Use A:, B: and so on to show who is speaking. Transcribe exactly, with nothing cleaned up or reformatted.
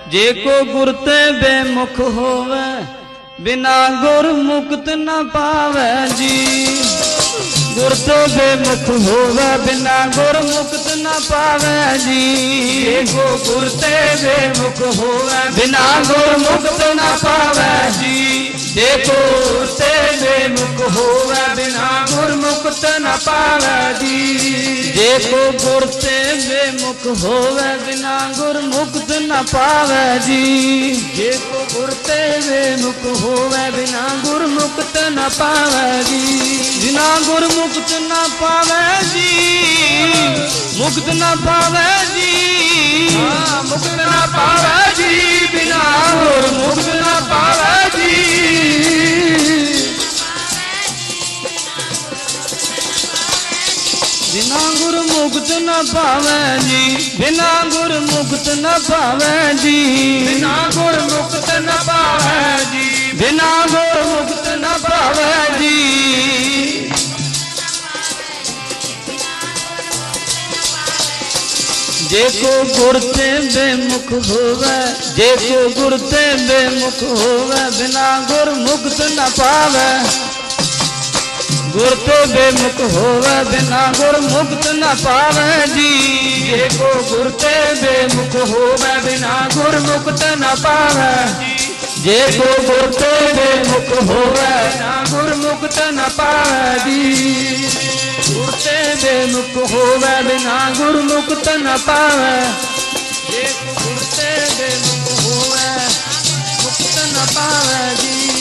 A: जे को गुर ते बेमुख होवे बिना गुर मुक्त न पावे जी। गुर तो बेमुख होवे बिना गुर मुक्त न पावे जी।
B: जे को गुर ते बेमुख होवे
A: बिना गुर मुक्त न पावे जी।
B: जे को गुर ते बेमुख होवे बिना गुर मुक्त न पावे जी।
A: जे को गुर ते बेमुख होवे बिना गुर मुक्त न पावे जी।
B: जे को गुर ते बेमुख होवे बिना गुर मुक्त न पावे जी।
A: बिना गुर मुक्त न पावे जी। मुक्त न पावे जी।
B: हाँ, मुक्त न पावे जी। बिना गुर मुक्त न पावे जी।
A: बिना गुर मुक्त न पावे जी। बिना गुर मुक्त न पावे जी।
B: बिना गुर मुक्त न पावे जी।
A: बिना गुर मुक्त न पावे जी। जे को गुर ते बेमुख होवे जे को गुर ते बेमुख होवे बिना गुर मुक्त न पावे। गुर तो बेमुख होवे बिना गुर मुक्त न पावे जी।
B: जे को गुर ते बेमुख होवे बिना गुर मुक्त न पावे जी।
A: जे को गुर ते बेमुख होवे
B: बिना गुर मुक्त न पावे जी। गुर ते बेमुख होवे बिना गुर मुक्त न पावे। जे को गुर ते बेमुख होवे मुक्त न पावे जी।